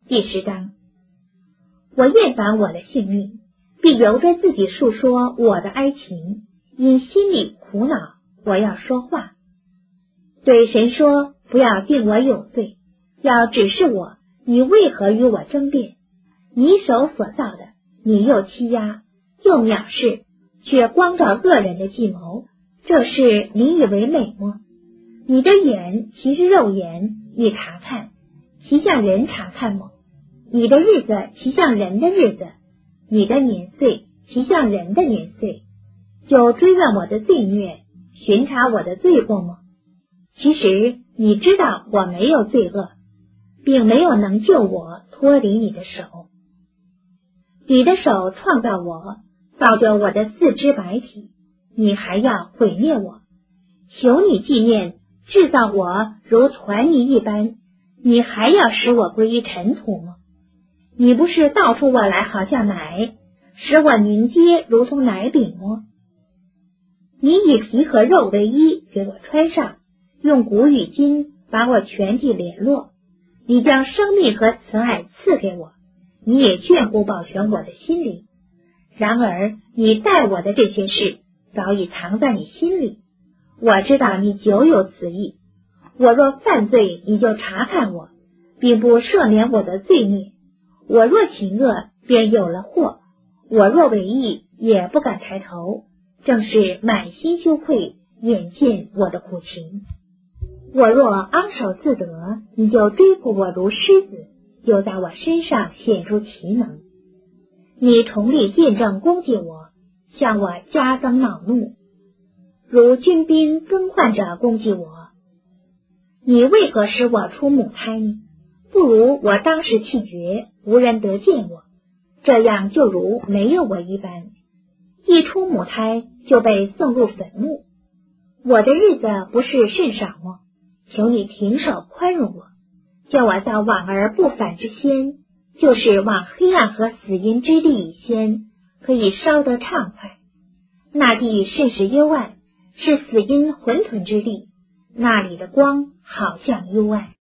第10章。我厌烦我的性命，必由着自己述说我的哀情，因心里苦恼，我要说话。对神说，不要定我有罪，要指示我，你为何与我争辩？你手所造的，你又欺压，又藐视，却光照恶人的计谋，这事你以为美吗？你的眼其是肉眼，你查看，其像人查看吗？你的日子其像人的日子，你的年岁其像人的年岁，就追问我的罪孽，巡查我的罪过吗？其实你知道我没有罪恶，并没有能救我脱离你的手。你的手创造我，造就我的4肢百体，你还要毁灭我。求你纪念，制造我如团泥一般，你还要使我归于尘土吗？你不是倒出我来好像奶，使我凝结如同奶饼吗？你以皮和肉为衣给我穿上，用骨与筋把我全体联络。你将生命和慈爱赐给我，你也眷顾保全我的心灵。然而你待我的这些事早已藏在你心里，我知道你久有此意。我若犯罪，你就查看我，并不赦免我的罪孽。我若行恶，便有了祸；我若为义，也不敢抬头，正是满心羞愧，眼见我的苦情。我若昂首自得，你就追捕我如狮子，又在我身上显出奇能。你重力见证攻击我，向我加增恼怒，如军兵更换着攻击我。你为何使我出母胎呢？不如我当时气绝，无人得见我，这样就如没有我一般。一出母胎就被送入坟墓。我的日子不是甚少吗？求你停手宽容我，叫我在往而不返之先，就是往黑暗和死荫之地以先，可以稍得畅快。那地甚是幽暗，是死荫混沌之地，那里的光好像幽暗。